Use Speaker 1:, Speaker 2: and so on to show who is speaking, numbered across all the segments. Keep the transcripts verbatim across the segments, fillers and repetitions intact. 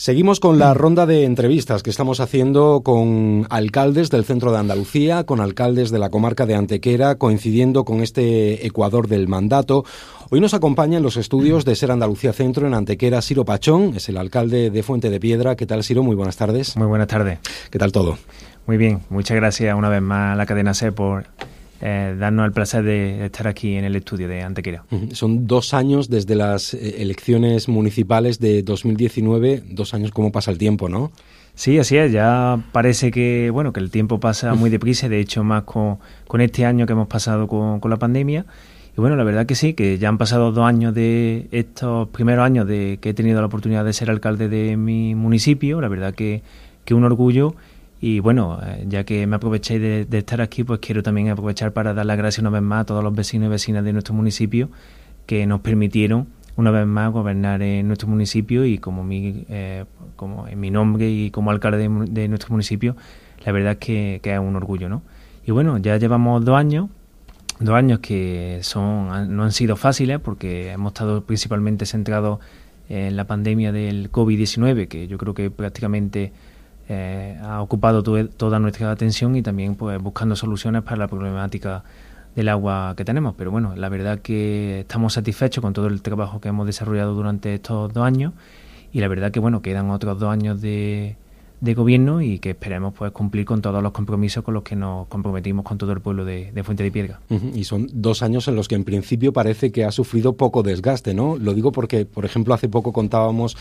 Speaker 1: Seguimos con la ronda de entrevistas que estamos haciendo con alcaldes del centro de Andalucía, con alcaldes de la comarca de Antequera, coincidiendo con este Ecuador del mandato. Hoy nos acompaña en los estudios de Ser Andalucía Centro en Antequera Siro Pachón, es el alcalde de Fuente de Piedra. ¿Qué tal, Siro? Muy buenas tardes.
Speaker 2: Muy buenas tardes.
Speaker 1: ¿Qué tal todo?
Speaker 2: Muy bien, muchas gracias una vez más a la cadena SER por eh, darnos el placer de estar aquí en el estudio de Antequera.
Speaker 1: Son dos años desde las elecciones municipales de dos mil diecinueve, dos años, ¿cómo pasa el tiempo, no?
Speaker 2: Sí, así es, ya parece que bueno que el tiempo pasa muy deprisa, de hecho más con, con este año que hemos pasado con, con la pandemia. Y bueno, la verdad que sí, que ya han pasado dos años de estos primeros años de que he tenido la oportunidad de ser alcalde de mi municipio, la verdad que, que un orgullo. Y bueno, ya que me aproveché de, de estar aquí, pues quiero también aprovechar para dar las gracias una vez más a todos los vecinos y vecinas de nuestro municipio que nos permitieron una vez más gobernar en nuestro municipio, y como mi eh, como en mi nombre y como alcalde de, de nuestro municipio, la verdad es que, que es un orgullo, ¿no? Y bueno, ya llevamos dos años, dos años que son no han sido fáciles porque hemos estado principalmente centrados en la pandemia del covid diecinueve, que yo creo que prácticamente Eh, ha ocupado to- toda nuestra atención, y también pues buscando soluciones para la problemática del agua que tenemos. Pero bueno, la verdad que estamos satisfechos con todo el trabajo que hemos desarrollado durante estos dos años, y la verdad que bueno, quedan otros dos años de, de gobierno y que esperemos pues cumplir con todos los compromisos con los que nos comprometimos con todo el pueblo de, de Fuente de Piedra.
Speaker 1: Uh-huh. Y son dos años en los que en principio parece que ha sufrido poco desgaste, ¿no? Lo digo porque, por ejemplo, hace poco contábamos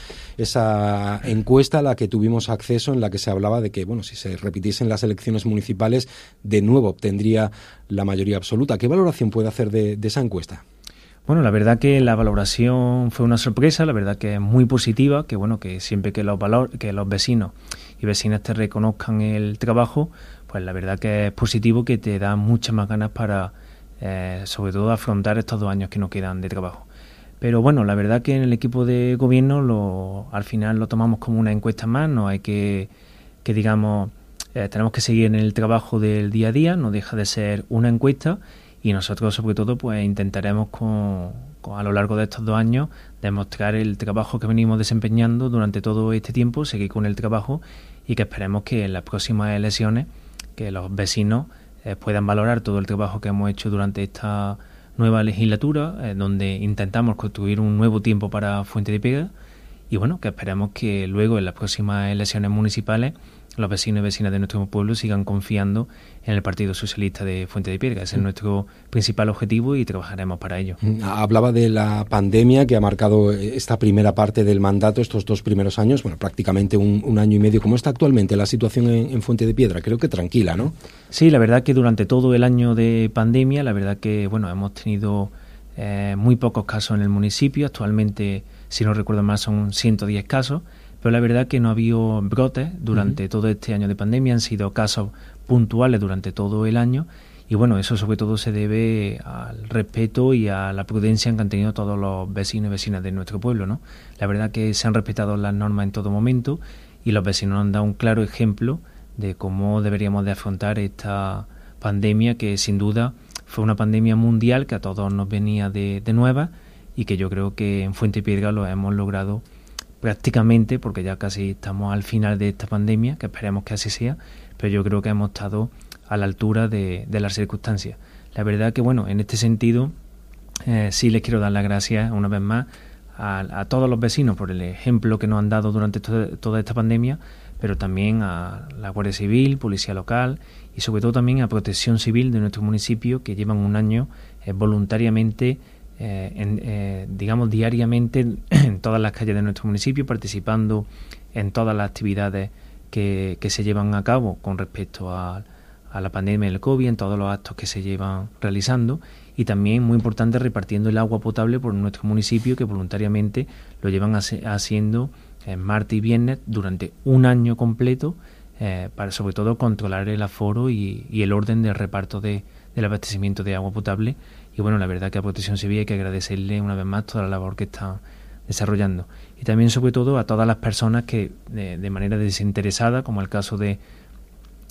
Speaker 1: esa encuesta a la que tuvimos acceso, en la que se hablaba de que, bueno, si se repitiesen las elecciones municipales, de nuevo obtendría la mayoría absoluta. ¿Qué valoración puede hacer de, de esa encuesta?
Speaker 2: Bueno, la verdad que la valoración fue una sorpresa, la verdad que es muy positiva, que bueno, que siempre que los valor, que los vecinos y vecinas te reconozcan el trabajo, pues la verdad que es positivo, que te da muchas más ganas para, eh, sobre todo, afrontar estos dos años que nos quedan de trabajo. Pero bueno, la verdad que en el equipo de gobierno lo, al final lo tomamos como una encuesta más, no hay que, que digamos, eh, tenemos que seguir en el trabajo del día a día, no deja de ser una encuesta. Y nosotros, sobre todo, pues intentaremos con, con, a lo largo de estos dos años demostrar el trabajo que venimos desempeñando durante todo este tiempo, seguir con el trabajo, y que esperemos que en las próximas elecciones que los vecinos eh, puedan valorar todo el trabajo que hemos hecho durante esta nueva legislatura, eh, donde intentamos construir un nuevo tiempo para Fuente de Piedra. Y bueno, que esperemos que luego en las próximas elecciones municipales los vecinos y vecinas de nuestro pueblo sigan confiando en el Partido Socialista de Fuente de Piedra. Ese es nuestro principal objetivo y trabajaremos para ello.
Speaker 1: Hablaba de la pandemia que ha marcado esta primera parte del mandato, estos dos primeros años, bueno, prácticamente un, un año y medio. ¿Cómo está actualmente la situación en, en Fuente de Piedra? Creo que tranquila, ¿no?
Speaker 2: Sí, la verdad que durante todo el año de pandemia, la verdad que bueno, hemos tenido eh, muy pocos casos en el municipio. Actualmente, si no recuerdo mal, son ciento diez casos. Pero la verdad que no ha habido brotes durante uh-huh. todo este año de pandemia, han sido casos puntuales durante todo el año, y bueno, eso sobre todo se debe al respeto y a la prudencia que han tenido todos los vecinos y vecinas de nuestro pueblo, ¿no? La verdad que se han respetado las normas en todo momento, y los vecinos nos han dado un claro ejemplo de cómo deberíamos de afrontar esta pandemia, que sin duda fue una pandemia mundial que a todos nos venía de, de nueva, y que yo creo que en Fuente Piedra lo hemos logrado prácticamente, porque ya casi estamos al final de esta pandemia, que esperemos que así sea, pero yo creo que hemos estado a la altura de, de las circunstancias. La verdad que, bueno, en este sentido, eh, sí les quiero dar las gracias una vez más a, a todos los vecinos por el ejemplo que nos han dado durante to- toda esta pandemia, pero también a la Guardia Civil, Policía Local, y sobre todo también a Protección Civil de nuestro municipio, que llevan un año eh, voluntariamente Eh, en, eh, digamos diariamente en todas las calles de nuestro municipio, participando en todas las actividades que, que se llevan a cabo con respecto a, a la pandemia del COVID, en todos los actos que se llevan realizando, y también, muy importante, repartiendo el agua potable por nuestro municipio, que voluntariamente lo llevan hace, haciendo eh, martes y viernes durante un año completo, eh, para sobre todo controlar el aforo y, y el orden del reparto de, del abastecimiento de agua potable. Y bueno, la verdad que a Protección Civil hay que agradecerle una vez más toda la labor que está desarrollando. Y también, sobre todo, a todas las personas que de, de manera desinteresada, como el caso de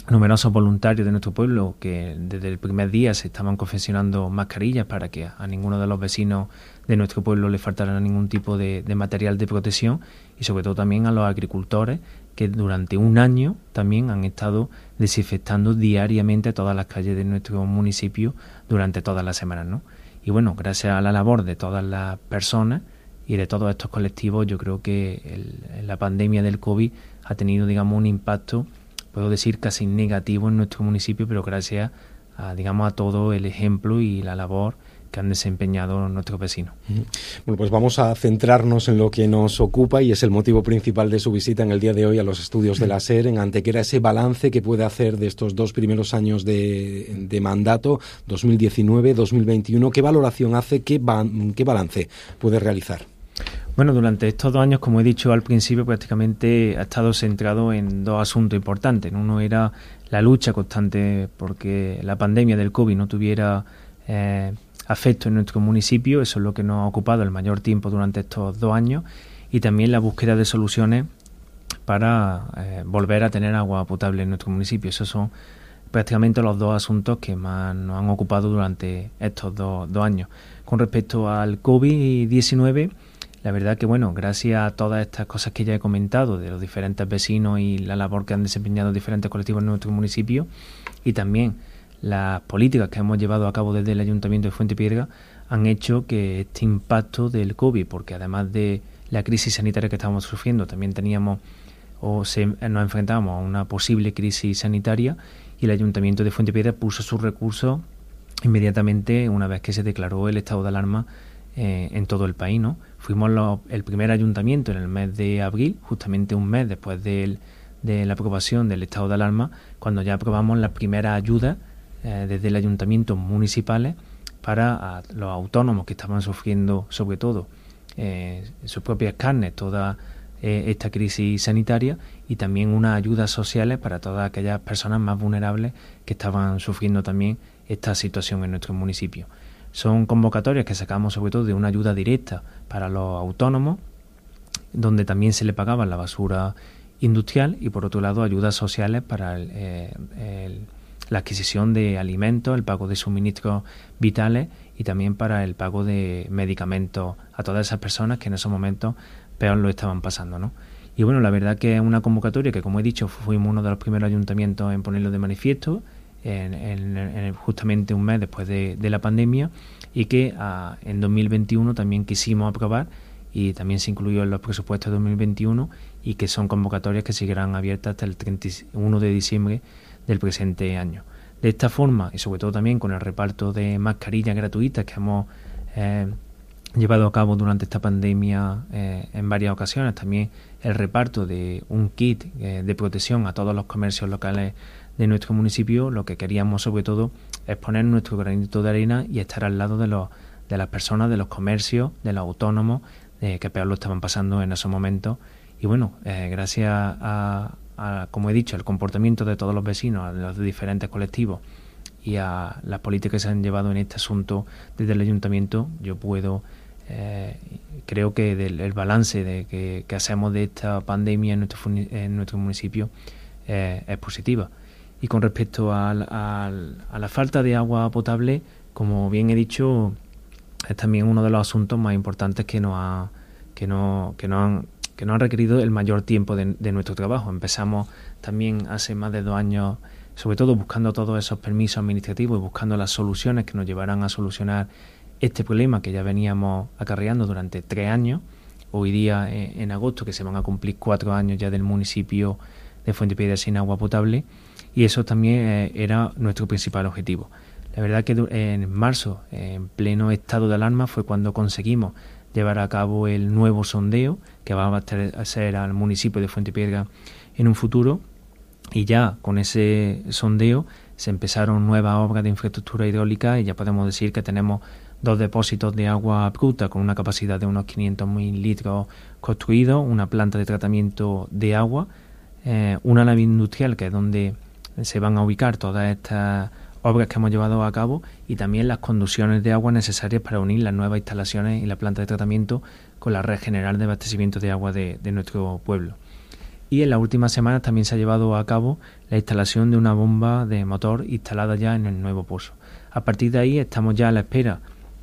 Speaker 2: numerosos voluntarios de nuestro pueblo que desde el primer día se estaban confeccionando mascarillas para que a ninguno de los vecinos de nuestro pueblo le faltara ningún tipo de, de material de protección, y sobre todo también a los agricultores que durante un año también han estado desinfectando diariamente todas las calles de nuestro municipio durante todas las semanas, ¿no? Y bueno, gracias a la labor de todas las personas y de todos estos colectivos, yo creo que el, la pandemia del COVID ha tenido, digamos, un impacto, puedo decir, casi negativo en nuestro municipio, pero gracias a, digamos, a todo el ejemplo y la labor que han desempeñado nuestros vecinos.
Speaker 1: Bueno, pues vamos a centrarnos en lo que nos ocupa y es el motivo principal de su visita en el día de hoy a los estudios de la SER en Antequera, ese balance que puede hacer de estos dos primeros años de, de mandato, dos mil diecinueve dos mil veintiuno. ¿Qué valoración hace? ¿Qué, ba- qué balance puede realizar?
Speaker 2: Bueno, durante estos dos años, como he dicho al principio, prácticamente ha estado centrado en dos asuntos importantes. Uno era la lucha constante porque la pandemia del COVID no tuviera eh, afecto en nuestro municipio. Eso es lo que nos ha ocupado el mayor tiempo durante estos dos años, y también la búsqueda de soluciones para eh, volver a tener agua potable en nuestro municipio. Esos son prácticamente los dos asuntos que más nos han ocupado durante estos dos, dos años. Con respecto al COVID diecinueve, la verdad que, bueno, gracias a todas estas cosas que ya he comentado, de los diferentes vecinos y la labor que han desempeñado diferentes colectivos en nuestro municipio, y también las políticas que hemos llevado a cabo desde el Ayuntamiento de Fuentepiedra, han hecho que este impacto del COVID, porque además de la crisis sanitaria que estábamos sufriendo, también teníamos o se, nos enfrentábamos a una posible crisis sanitaria, y el Ayuntamiento de Fuentepiedra puso sus recursos inmediatamente una vez que se declaró el estado de alarma eh, en todo el país, ¿no? Fuimos los, el primer ayuntamiento en el mes de abril, justamente un mes después del, de la aprobación del estado de alarma, cuando ya aprobamos las primeras ayudas eh, desde el ayuntamiento municipales para a, los autónomos que estaban sufriendo, sobre todo, eh, sus propias carnes, toda eh, esta crisis sanitaria, y también unas ayudas sociales para todas aquellas personas más vulnerables que estaban sufriendo también esta situación en nuestro municipio. Son convocatorias que sacamos sobre todo de una ayuda directa para los autónomos, donde también se le pagaba la basura industrial, y por otro lado ayudas sociales para el, eh, el, la adquisición de alimentos, el pago de suministros vitales y también para el pago de medicamentos a todas esas personas que en esos momentos peor lo estaban pasando, ¿no? Y bueno, la verdad que es una convocatoria que, como he dicho, fuimos uno de los primeros ayuntamientos en ponerlo de manifiesto, En, en, en justamente un mes después de, de la pandemia, y que a, en dos mil veintiuno también quisimos aprobar, y también se incluyó en los presupuestos de dos mil veintiuno, y que son convocatorias que seguirán abiertas hasta el treinta y uno de diciembre del presente año. De esta forma, y sobre todo también con el reparto de mascarillas gratuitas que hemos eh, llevado a cabo durante esta pandemia eh, en varias ocasiones, también el reparto de un kit eh, de protección a todos los comercios locales de nuestro municipio, lo que queríamos sobre todo es poner nuestro granito de arena y estar al lado de los de las personas, de los comercios, de los autónomos, eh, que peor lo estaban pasando en esos momentos. Y bueno, eh, gracias a, a, como he dicho, al comportamiento de todos los vecinos, a los diferentes colectivos y a las políticas que se han llevado en este asunto desde el ayuntamiento, yo puedo, eh, creo que del, el balance de que, que hacemos de esta pandemia en nuestro, en nuestro municipio eh, es positiva. Y con respecto al, al, a la falta de agua potable, como bien he dicho, es también uno de los asuntos más importantes que nos ha, que no, que nos han, que nos han requerido el mayor tiempo de, de nuestro trabajo. Empezamos también hace más de dos años, sobre todo buscando todos esos permisos administrativos y buscando las soluciones que nos llevarán a solucionar este problema que ya veníamos acarreando durante tres años. Hoy día, en, en agosto, que se van a cumplir cuatro años ya del municipio de Fuentepiedra sin agua potable, y eso también eh, era nuestro principal objetivo. La verdad que en marzo, en pleno estado de alarma, fue cuando conseguimos llevar a cabo el nuevo sondeo que va a abastecer al municipio de Fuentepiedra en un futuro, y ya con ese sondeo se empezaron nuevas obras de infraestructura hidráulica, y ya podemos decir que tenemos dos depósitos de agua bruta con una capacidad de unos quinientos mil litros construidos, una planta de tratamiento de agua, eh, una nave industrial que es donde se van a ubicar todas estas obras que hemos llevado a cabo, y también las conducciones de agua necesarias para unir las nuevas instalaciones y la planta de tratamiento con la red general de abastecimiento de agua de, de nuestro pueblo. y en las últimas semanas también se ha llevado a cabo la instalación de una bomba de motor instalada ya en el nuevo pozo. A partir de ahí estamos ya a la espera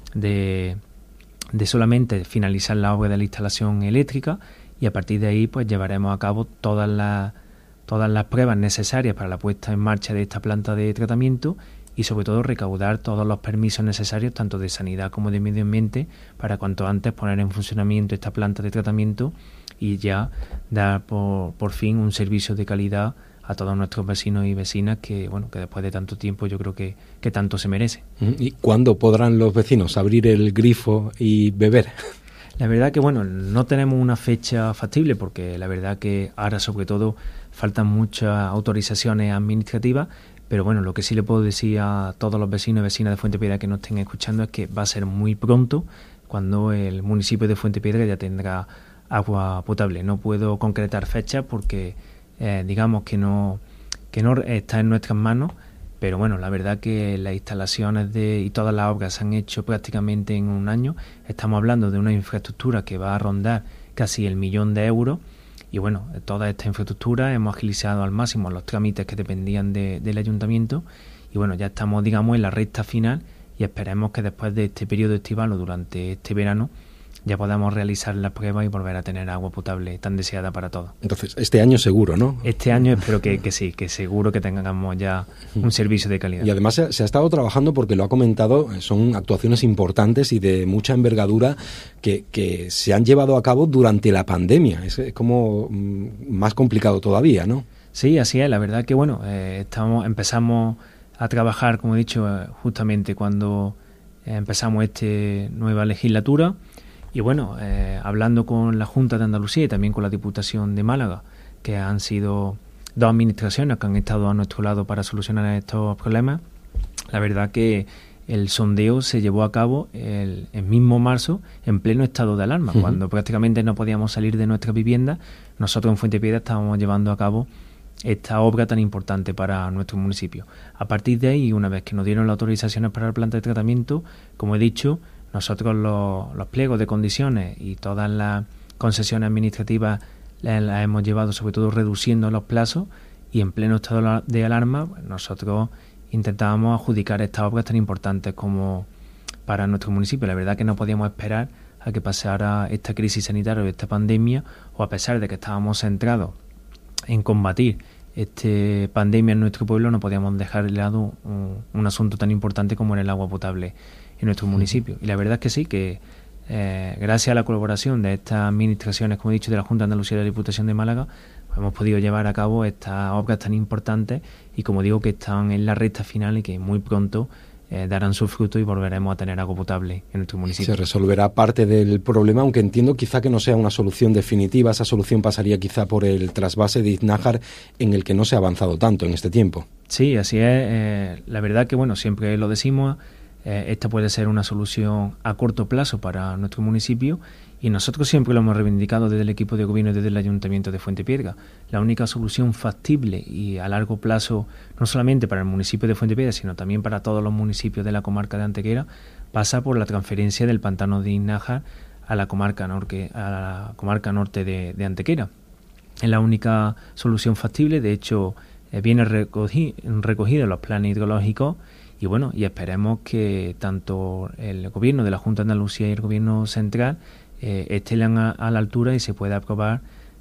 Speaker 2: de, de solamente finalizar la obra de la instalación eléctrica, y a partir de ahí pues llevaremos a cabo todas las, todas las pruebas necesarias para la puesta en marcha de esta planta de tratamiento, y sobre todo recaudar todos los permisos necesarios tanto de sanidad como de medio ambiente para cuanto antes poner en funcionamiento esta planta de tratamiento y ya dar por, por fin un servicio de calidad a todos nuestros vecinos y vecinas que, bueno, que después de tanto tiempo yo creo que, que tanto se merece.
Speaker 1: ¿Y cuándo podrán los vecinos abrir el grifo y beber?
Speaker 2: La verdad que, bueno, no tenemos una fecha factible porque la verdad que ahora sobre todo faltan muchas autorizaciones administrativas, pero bueno, lo que sí le puedo decir a todos los vecinos y vecinas de Fuentepiedra que nos estén escuchando es que va a ser muy pronto cuando el municipio de Fuentepiedra ya tendrá agua potable. No puedo concretar fechas porque eh, digamos que no, que no está en nuestras manos, pero bueno, la verdad que las instalaciones de, y todas las obras se han hecho prácticamente en un año. Estamos hablando de una infraestructura que va a rondar casi el millón de euros. Y bueno, toda esta infraestructura hemos agilizado al máximo los trámites que dependían de, del ayuntamiento, y bueno, ya estamos, digamos, en la recta final, y esperemos que después de este periodo estival o durante este verano ya podamos realizar las pruebas y volver a tener agua potable tan deseada para todos.
Speaker 1: Entonces, este año seguro, ¿no?
Speaker 2: Este año espero que, que sí, que seguro que tengamos ya un servicio de calidad.
Speaker 1: Y además se, se ha estado trabajando, porque lo ha comentado, son actuaciones importantes y de mucha envergadura que, que se han llevado a cabo durante la pandemia. Es, es como mm, más complicado todavía, ¿no?
Speaker 2: Sí, así es. La verdad que, bueno, eh, estamos empezamos a trabajar, como he dicho, eh, justamente cuando eh, empezamos esta nueva legislatura. Y bueno, eh, hablando con la Junta de Andalucía y también con la Diputación de Málaga, que han sido dos administraciones que han estado a nuestro lado para solucionar estos problemas, la verdad que el sondeo se llevó a cabo el, el mismo marzo en pleno estado de alarma, uh-huh. cuando prácticamente no podíamos salir de nuestra vivienda. Nosotros en Fuentepiedra estábamos llevando a cabo esta obra tan importante para nuestro municipio. A partir de ahí, una vez que nos dieron las autorizaciones para la planta de tratamiento, como he dicho, nosotros los, los pliegos de condiciones y todas las concesiones administrativas las, las hemos llevado sobre todo reduciendo los plazos, y en pleno estado de alarma nosotros intentábamos adjudicar estas obras tan importantes como para nuestro municipio. La verdad que no podíamos esperar a que pasara esta crisis sanitaria o esta pandemia, o a pesar de que estábamos centrados en combatir esta pandemia en nuestro pueblo, no podíamos dejar de lado un, un asunto tan importante como era el agua potable en nuestro municipio. Y la verdad es que sí, que eh, gracias a la colaboración de estas administraciones, como he dicho, de la Junta de Andalucía y de la Diputación de Málaga, pues hemos podido llevar a cabo estas obras tan importantes, y como digo, que están en la recta final y que muy pronto eh, darán su fruto y volveremos a tener agua potable en nuestro municipio.
Speaker 1: Se resolverá parte del problema, aunque entiendo quizá que no sea una solución definitiva. Esa solución pasaría quizá por el trasvase de Iznájar, en el que no se ha avanzado tanto en este tiempo.
Speaker 2: Sí, así es. Eh, la verdad que, bueno, siempre lo decimos, Eh, esta puede ser una solución a corto plazo para nuestro municipio, y nosotros siempre lo hemos reivindicado desde el equipo de gobierno y desde el Ayuntamiento de Fuentepiedra. La única solución factible y a largo plazo, no solamente para el municipio de Fuentepiedra, sino también para todos los municipios de la comarca de Antequera, pasa por la transferencia del pantano de Iznájar a la comarca norte, a la comarca norte de, de Antequera. Es la única solución factible. De hecho, eh, viene recogi, recogido en los planes hidrológicos. Y bueno, y esperemos que tanto el gobierno de la Junta de Andalucía y el gobierno central eh, estén a, a la altura y se pueda aprobar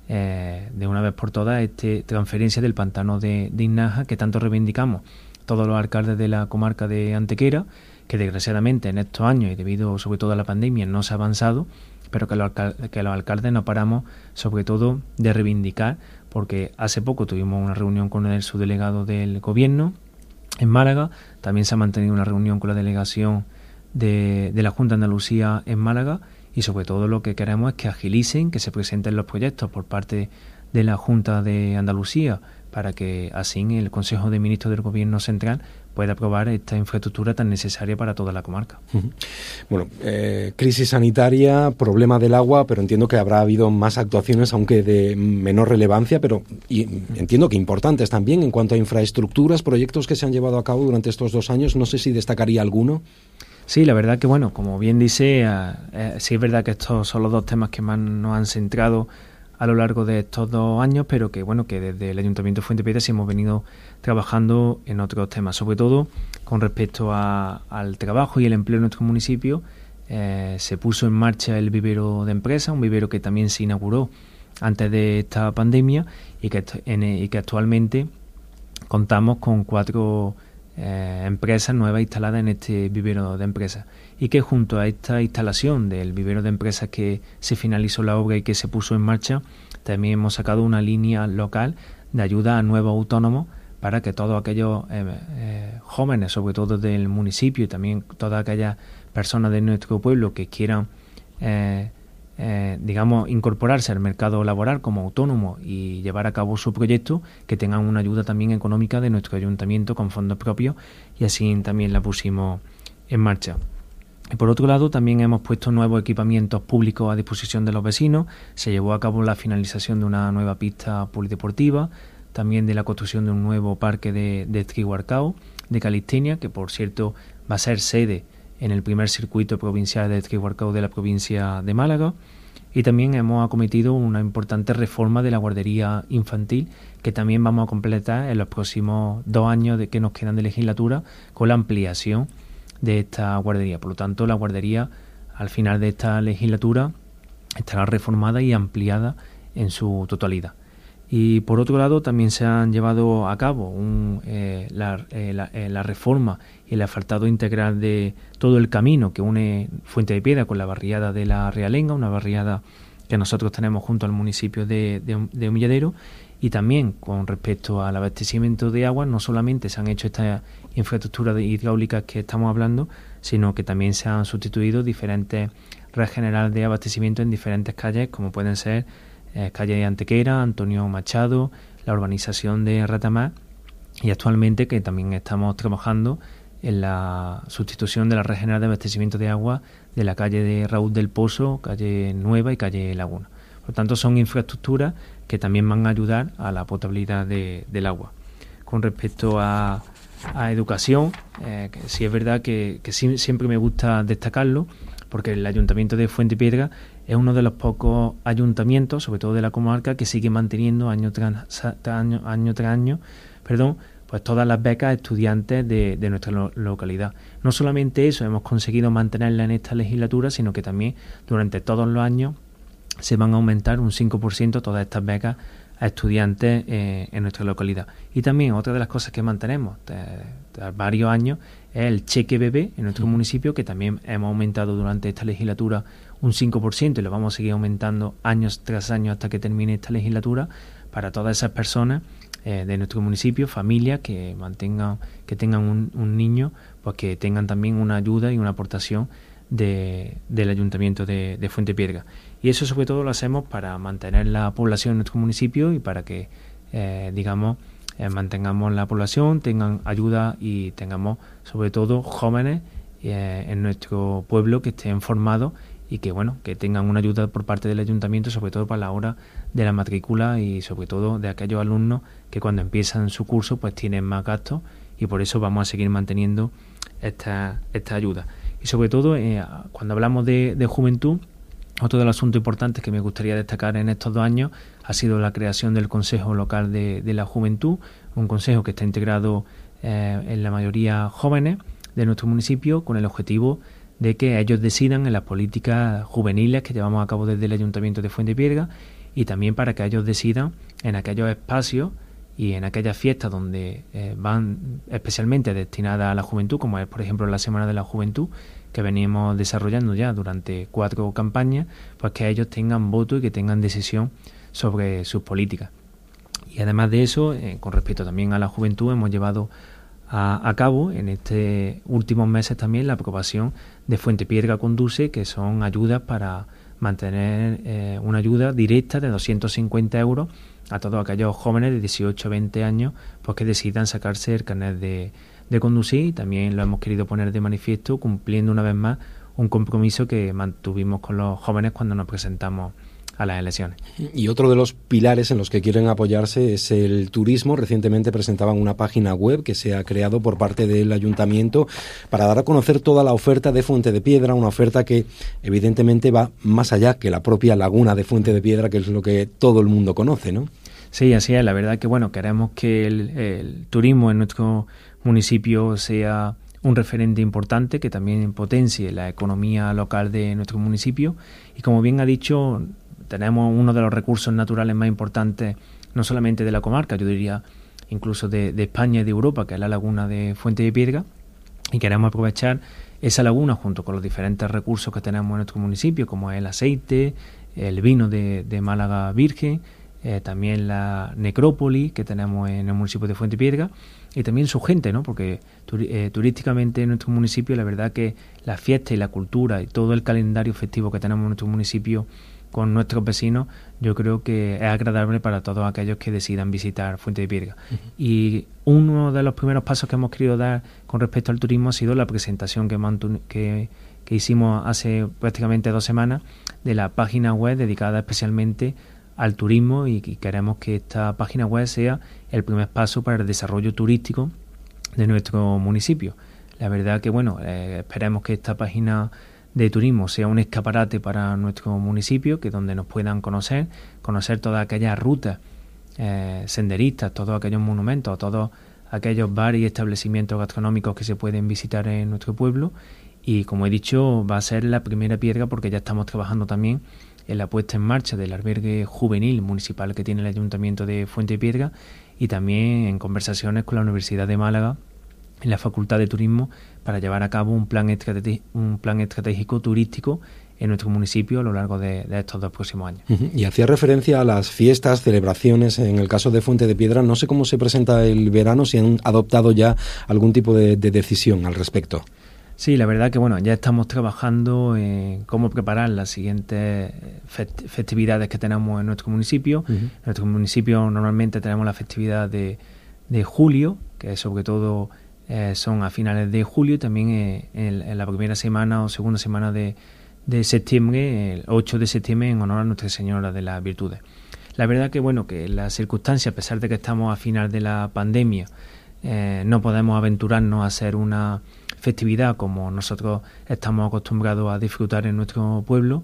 Speaker 2: eh, de una vez por todas esta transferencia del pantano de, de Iznájar, que tanto reivindicamos todos los alcaldes de la comarca de Antequera, que desgraciadamente en estos años y debido sobre todo a la pandemia no se ha avanzado, pero que los, alcal- que los alcaldes no paramos sobre todo de reivindicar, porque hace poco tuvimos una reunión con el subdelegado del gobierno en Málaga, también se ha mantenido una reunión con la delegación de, de la Junta de Andalucía en Málaga, y sobre todo lo que queremos es que agilicen, que se presenten los proyectos por parte de la Junta de Andalucía, para que así el Consejo de Ministros del Gobierno Central pueda aprobar esta infraestructura tan necesaria para toda la comarca.
Speaker 1: Uh-huh. Bueno, eh, crisis sanitaria, problema del agua, pero entiendo que habrá habido más actuaciones, aunque de menor relevancia, pero y, entiendo que importantes también en cuanto a infraestructuras, proyectos que se han llevado a cabo durante estos dos años. No sé si destacaría alguno.
Speaker 2: Sí, la verdad que, bueno, como bien dice, eh, sí es verdad que estos son los dos temas que más nos han centrado a lo largo de estos dos años, pero que bueno, que desde el Ayuntamiento de Fuentepiedra sí hemos venido trabajando en otros temas, sobre todo con respecto a, al trabajo y el empleo en nuestro municipio. Eh, se puso en marcha el vivero de empresas, un vivero que también se inauguró antes de esta pandemia y que, en, y que actualmente contamos con cuatro eh, empresas nuevas instaladas en este vivero de empresas, y que junto a esta instalación del vivero de empresas que se finalizó la obra y que se puso en marcha, también hemos sacado una línea local de ayuda a nuevos autónomos para que todos aquellos eh, eh, jóvenes, sobre todo del municipio, y también todas aquellas personas de nuestro pueblo que quieran eh, Eh, digamos, incorporarse al mercado laboral como autónomo y llevar a cabo su proyecto, que tengan una ayuda también económica de nuestro ayuntamiento con fondos propios, y así también la pusimos en marcha. Y por otro lado, también hemos puesto nuevos equipamientos públicos a disposición de los vecinos. Se llevó a cabo la finalización de una nueva pista polideportiva, también de la construcción de un nuevo parque de, de Trihuarcao, de calistenia, que por cierto va a ser sede en el primer circuito provincial de Trihuarcao de la provincia de Málaga, y también hemos acometido una importante reforma de la guardería infantil, que también vamos a completar en los próximos dos años de que nos quedan de legislatura con la ampliación de esta guardería. Por lo tanto, la guardería al final de esta legislatura estará reformada y ampliada en su totalidad. Y por otro lado, también se han llevado a cabo un, eh, la, eh, la, eh, la reforma y el asfaltado integral de todo el camino que une Fuentepiedra con la barriada de la Realenga, una barriada que nosotros tenemos junto al municipio de, de, de Humilladero. Y también con respecto al abastecimiento de agua, no solamente se han hecho estas infraestructuras hidráulicas que estamos hablando, sino que también se han sustituido diferentes redes generales de abastecimiento en diferentes calles, como pueden ser Eh, calle de Antequera, Antonio Machado, la urbanización de Ratamar, y actualmente que también estamos trabajando en la sustitución de la red general de abastecimiento de agua de la calle de Raúl del Pozo, calle Nueva y calle Laguna. Por lo tanto, son infraestructuras que también van a ayudar a la potabilidad de, del agua. Con respecto a, a educación, eh, que sí es verdad que, que sí, siempre me gusta destacarlo, porque el Ayuntamiento de Fuentepiedra es uno de los pocos ayuntamientos, sobre todo de la comarca, que sigue manteniendo año tras año, año, tras año perdón, pues todas las becas a estudiantes de, de nuestra lo, localidad. No solamente eso, hemos conseguido mantenerla en esta legislatura, sino que también durante todos los años se van a aumentar un cinco por ciento todas estas becas a estudiantes eh, en nuestra localidad. Y también otra de las cosas que mantenemos tras varios años es el cheque bebé en nuestro municipio, que también hemos aumentado durante esta legislatura un cinco por ciento, y lo vamos a seguir aumentando años tras años hasta que termine esta legislatura, para todas esas personas eh, de nuestro municipio, familias que mantengan, que tengan un, un niño, pues que tengan también una ayuda y una aportación de, del Ayuntamiento de, de Fuentepiedra. Y eso sobre todo lo hacemos para mantener la población en nuestro municipio y para que, eh, digamos, eh, mantengamos la población, tengan ayuda y tengamos sobre todo jóvenes eh, en nuestro pueblo que estén formados y que, bueno, que tengan una ayuda por parte del Ayuntamiento, sobre todo para la hora de la matrícula y sobre todo de aquellos alumnos que cuando empiezan su curso pues tienen más gastos, y por eso vamos a seguir manteniendo esta, esta ayuda. Y sobre todo, eh, cuando hablamos de, de juventud, otro de los asuntos importantes que me gustaría destacar en estos dos años ha sido la creación del Consejo Local de, de la Juventud, un consejo que está integrado eh, en la mayoría jóvenes de nuestro municipio, con el objetivo de que ellos decidan en las políticas juveniles que llevamos a cabo desde el Ayuntamiento de Fuentepiedra, y también para que ellos decidan en aquellos espacios y en aquellas fiestas donde eh, van especialmente destinadas a la juventud, como es por ejemplo la Semana de la Juventud, que venimos desarrollando ya durante cuatro campañas, pues que ellos tengan voto y que tengan decisión sobre sus políticas. Y además de eso, eh, con respecto también a la juventud, hemos llevado a, a cabo en estos últimos meses también la aprobación de Fuentepiedra Conduce, que son ayudas para mantener eh, una ayuda directa de doscientos cincuenta euros a todos aquellos jóvenes de dieciocho a veinte años pues que decidan sacarse el carnet de, de conducir. Y también lo hemos querido poner de manifiesto, cumpliendo una vez más un compromiso que mantuvimos con los jóvenes cuando nos presentamos a las elecciones.
Speaker 1: Y otro de los pilares en los que quieren apoyarse es el turismo. Recientemente presentaban una página web que se ha creado por parte del Ayuntamiento para dar a conocer toda la oferta de Fuente de Piedra, una oferta que evidentemente va más allá que la propia laguna de Fuente de Piedra, que es lo que todo el mundo conoce, ¿no?
Speaker 2: Sí, así es. La verdad que, bueno, queremos que el, el turismo en nuestro municipio sea un referente importante, que también potencie la economía local de nuestro municipio. Y como bien ha dicho, tenemos uno de los recursos naturales más importantes, no solamente de la comarca, yo diría incluso de, de España y de Europa, que es la laguna de Fuente de Piedra, y queremos aprovechar esa laguna junto con los diferentes recursos que tenemos en nuestro municipio, como el aceite, el vino de, de Málaga Virgen, eh, también la necrópolis que tenemos en el municipio de Fuente de Piedra, y también su gente, ¿no? Porque turi- eh, turísticamente en nuestro municipio, la verdad que la fiesta y la cultura y todo el calendario festivo que tenemos en nuestro municipio con nuestros vecinos, yo creo que es agradable para todos aquellos que decidan visitar Fuente de Piedra. Uh-huh. Y uno de los primeros pasos que hemos querido dar con respecto al turismo ha sido la presentación que, mantu- que, que hicimos hace prácticamente dos semanas de la página web dedicada especialmente al turismo, y, y queremos que esta página web sea el primer paso para el desarrollo turístico de nuestro municipio. La verdad que, bueno, eh, esperemos que esta página de turismo sea un escaparate para nuestro municipio, que donde nos puedan conocer, conocer todas aquellas rutas eh, senderistas, todos aquellos monumentos, todos aquellos bares y establecimientos gastronómicos que se pueden visitar en nuestro pueblo. Y como he dicho, va a ser la primera piedra, porque ya estamos trabajando también en la puesta en marcha del albergue juvenil municipal que tiene el Ayuntamiento de Fuente de Piedra, y también en conversaciones con la Universidad de Málaga en la Facultad de Turismo para llevar a cabo un plan estrategi- un plan estratégico turístico en nuestro municipio a lo largo de, de estos dos próximos años.
Speaker 1: Uh-huh. Y hacía referencia a las fiestas, celebraciones. En el caso de Fuente de Piedra, no sé cómo se presenta el verano, si han adoptado ya algún tipo de, de decisión al respecto.
Speaker 2: Sí, la verdad que bueno, ya estamos trabajando en cómo preparar las siguientes fest- festividades que tenemos en nuestro municipio. Uh-huh. En nuestro municipio normalmente tenemos la festividad de, de julio, que sobre todo eh, son a finales de julio, y también eh, en, en la primera semana o segunda semana de, de septiembre, el ocho de septiembre, en honor a Nuestra Señora de las Virtudes. La verdad que bueno, que las circunstancias, a pesar de que estamos a final de la pandemia, eh, no podemos aventurarnos a hacer una festividad como nosotros estamos acostumbrados a disfrutar en nuestro pueblo,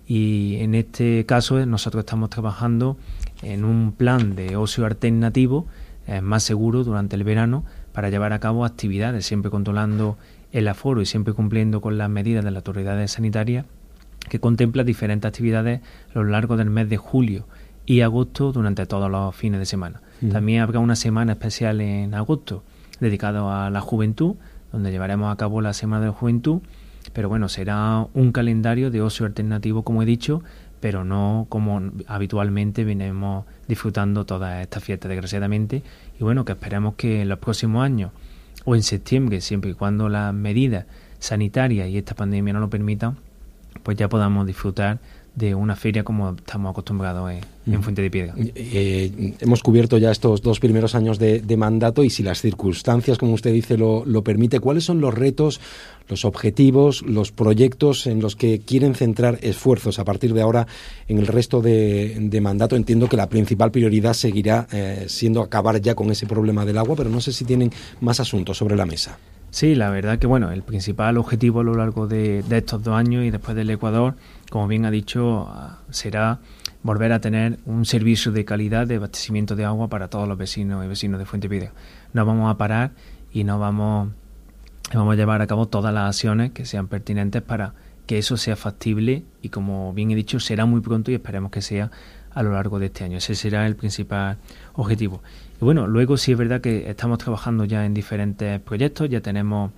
Speaker 2: y en este caso nosotros estamos trabajando en un plan de ocio alternativo eh, más seguro durante el verano, para llevar a cabo actividades, siempre controlando el aforo y siempre cumpliendo con las medidas de las autoridades sanitarias, que contempla diferentes actividades a lo largo del mes de julio y agosto durante todos los fines de semana. Mm. También habrá una semana especial en agosto dedicada a la juventud, donde llevaremos a cabo la Semana de la Juventud, pero bueno, será un calendario de ocio alternativo, como he dicho, pero no como habitualmente venimos disfrutando todas estas fiestas, desgraciadamente, y bueno, que esperemos que en los próximos años, o en septiembre, siempre y cuando las medidas sanitarias y esta pandemia no lo permitan, pues ya podamos disfrutar de una feria como estamos acostumbrados en, en Fuente de Piedra.
Speaker 1: Eh, hemos cubierto ya estos dos primeros años de, de mandato, y si las circunstancias, como usted dice, lo, lo permite, ¿cuáles son los retos, los objetivos, los proyectos en los que quieren centrar esfuerzos a partir de ahora en el resto de, de mandato? Entiendo que la principal prioridad seguirá eh, siendo acabar ya con ese problema del agua, pero no sé si tienen más asuntos sobre la mesa.
Speaker 2: Sí, la verdad que bueno, el principal objetivo a lo largo de, de estos dos años y después del Ecuador, como bien ha dicho, será volver a tener un servicio de calidad de abastecimiento de agua para todos los vecinos y vecinos de Fuente de Piedra. No vamos a parar y no vamos, vamos a llevar a cabo todas las acciones que sean pertinentes para que eso sea factible, y como bien he dicho, será muy pronto y esperemos que sea a lo largo de este año. Ese será el principal objetivo. Y bueno, luego sí es verdad que estamos trabajando ya en diferentes proyectos, ya tenemos,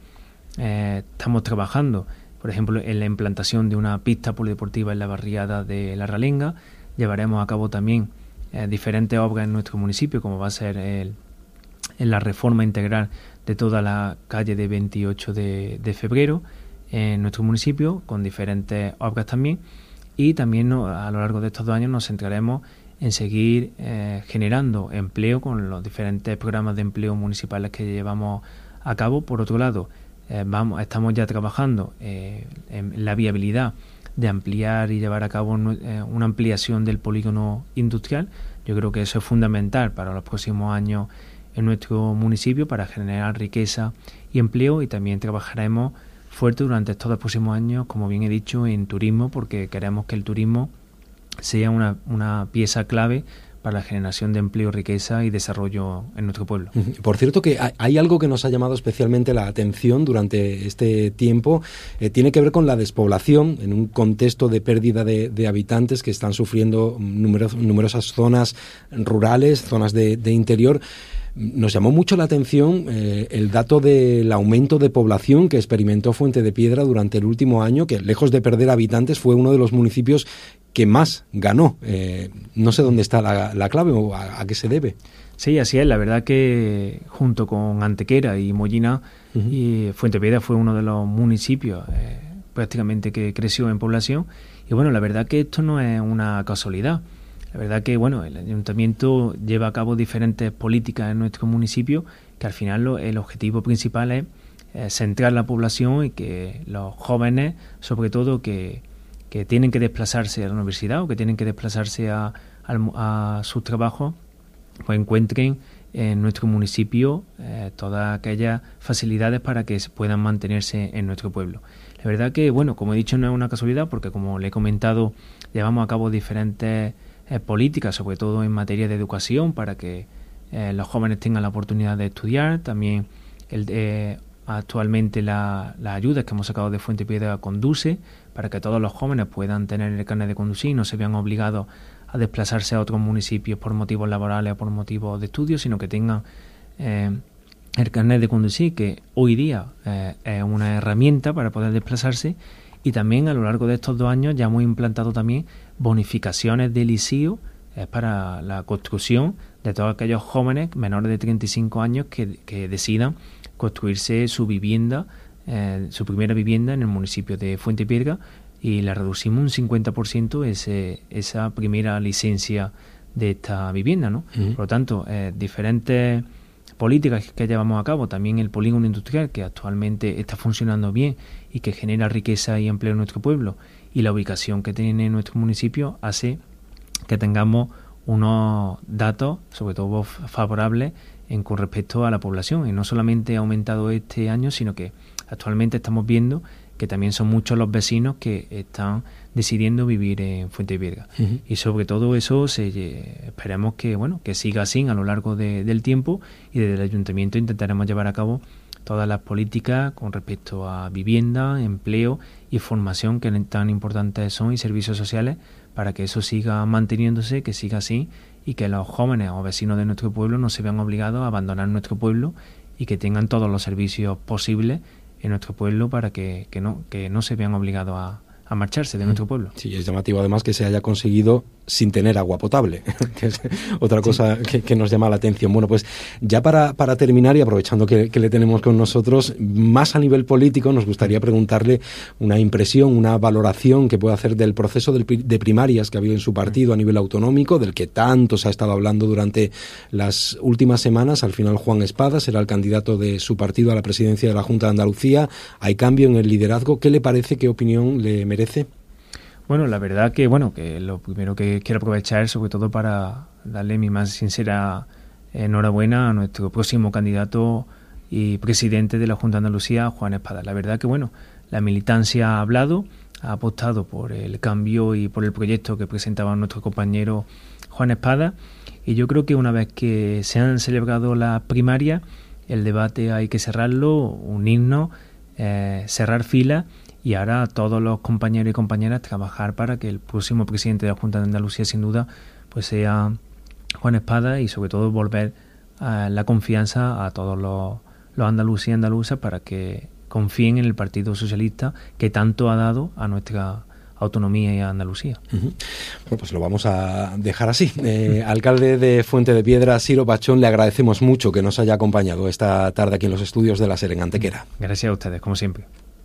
Speaker 2: eh, estamos trabajando, por ejemplo, en la implantación de una pista polideportiva en la barriada de La Ralenga. Llevaremos a cabo también eh, diferentes obras en nuestro municipio, como va a ser el, en la reforma integral de toda la calle de veintiocho de febrero en nuestro municipio, con diferentes obras también. Y también no, a lo largo de estos dos años nos centraremos en seguir eh, generando empleo con los diferentes programas de empleo municipales que llevamos a cabo. Por otro lado, eh, vamos, estamos ya trabajando eh, en la viabilidad de ampliar y llevar a cabo eh, una ampliación del polígono industrial. Yo creo que eso es fundamental para los próximos años en nuestro municipio para generar riqueza y empleo, y también trabajaremos fuerte durante estos dos próximos años, como bien he dicho, en turismo, porque queremos que el turismo sea una, una pieza clave para la generación de empleo, riqueza y desarrollo en nuestro pueblo.
Speaker 1: Por cierto, que hay algo que nos ha llamado especialmente la atención durante este tiempo, eh, tiene que ver con la despoblación en un contexto de pérdida de, de habitantes que están sufriendo numeros, numerosas zonas rurales, zonas de, de interior. Nos llamó mucho la atención eh, el dato del aumento de población que experimentó Fuente de Piedra durante el último año, que lejos de perder habitantes fue uno de los municipios que más ganó. Eh, no sé dónde está la, la clave o a, a qué se debe.
Speaker 2: Sí, así es. La verdad que junto con Antequera y Mollina, uh-huh. y Fuente de Piedra fue uno de los municipios eh, prácticamente que creció en población. Y bueno, la verdad que esto no es una casualidad. La verdad que bueno, el ayuntamiento lleva a cabo diferentes políticas en nuestro municipio, que al final lo, el objetivo principal es eh, centrar la población y que los jóvenes, sobre todo, que, que tienen que desplazarse a la universidad o que tienen que desplazarse a, a, a sus trabajos, pues encuentren en nuestro municipio eh, todas aquellas facilidades para que puedan mantenerse en nuestro pueblo. La verdad que, bueno, como he dicho, no es una casualidad, porque como le he comentado, llevamos a cabo diferentes Eh, políticas, sobre todo en materia de educación, para que eh, los jóvenes tengan la oportunidad de estudiar. También el, eh, actualmente la, las ayudas que hemos sacado de Fuente Piedra Conduce, para que todos los jóvenes puedan tener el carnet de conducir y no se vean obligados a desplazarse a otros municipios por motivos laborales o por motivos de estudio, sino que tengan eh, el carnet de conducir, que hoy día eh, es una herramienta para poder desplazarse. Y también a lo largo de estos dos años ya hemos implantado también bonificaciones del I C I O eh, para la construcción de todos aquellos jóvenes menores de treinta y cinco años que, que decidan construirse su vivienda, eh, su primera vivienda en el municipio de Fuente Piedra, y le reducimos un cincuenta por ciento ese, esa primera licencia de esta vivienda, ¿no? Uh-huh. Por lo tanto, eh, diferentes políticas que llevamos a cabo, también el polígono industrial, que actualmente está funcionando bien y que genera riqueza y empleo en nuestro pueblo, y la ubicación que tiene nuestro municipio hace que tengamos unos datos, sobre todo favorables, en con respecto a la población. Y no solamente ha aumentado este año, sino que actualmente estamos viendo que también son muchos los vecinos que están decidiendo vivir en Fuente de Piedra. Uh-huh. Y sobre todo eso se, esperemos que bueno que siga así a lo largo de, del tiempo, y desde el ayuntamiento intentaremos llevar a cabo todas las políticas con respecto a vivienda, empleo y formación, que tan importantes son, y servicios sociales, para que eso siga manteniéndose, que siga así, y que los jóvenes o vecinos de nuestro pueblo no se vean obligados a abandonar nuestro pueblo, y que tengan todos los servicios posibles en nuestro pueblo para que, que no que no se vean obligados a, a marcharse de nuestro pueblo.
Speaker 1: Sí, es llamativo además que se haya conseguido sin tener agua potable, que es otra cosa sí. que, que nos llama la atención. Bueno, pues ya para, para terminar, y aprovechando que, que le tenemos con nosotros, más a nivel político, nos gustaría preguntarle una impresión, una valoración que puede hacer del proceso del, de primarias que ha habido en su partido a nivel autonómico, del que tanto se ha estado hablando durante las últimas semanas. Al final Juan Espada será el candidato de su partido a la presidencia de la Junta de Andalucía. Hay cambio en el liderazgo. ¿Qué le parece? ¿Qué opinión le merece?
Speaker 2: Bueno, la verdad que bueno que lo primero que quiero aprovechar es sobre todo para darle mi más sincera enhorabuena a nuestro próximo candidato y presidente de la Junta de Andalucía, Juan Espada. La verdad que bueno, la militancia ha hablado, ha apostado por el cambio y por el proyecto que presentaba nuestro compañero Juan Espada, y yo creo que una vez que se han celebrado las primarias, el debate hay que cerrarlo, unirnos, eh, cerrar filas, y ahora todos los compañeros y compañeras trabajar para que el próximo presidente de la Junta de Andalucía, sin duda, pues sea Juan Espada, y sobre todo volver a la confianza a todos los, los andaluces y andaluzas para que confíen en el Partido Socialista, que tanto ha dado a nuestra autonomía y a Andalucía.
Speaker 1: Uh-huh. Bueno, pues lo vamos a dejar así. Eh, alcalde de Fuente de Piedra, Siro Pachón, le agradecemos mucho que nos haya acompañado esta tarde aquí en los estudios de la SER en Antequera.
Speaker 2: Gracias a ustedes, como siempre.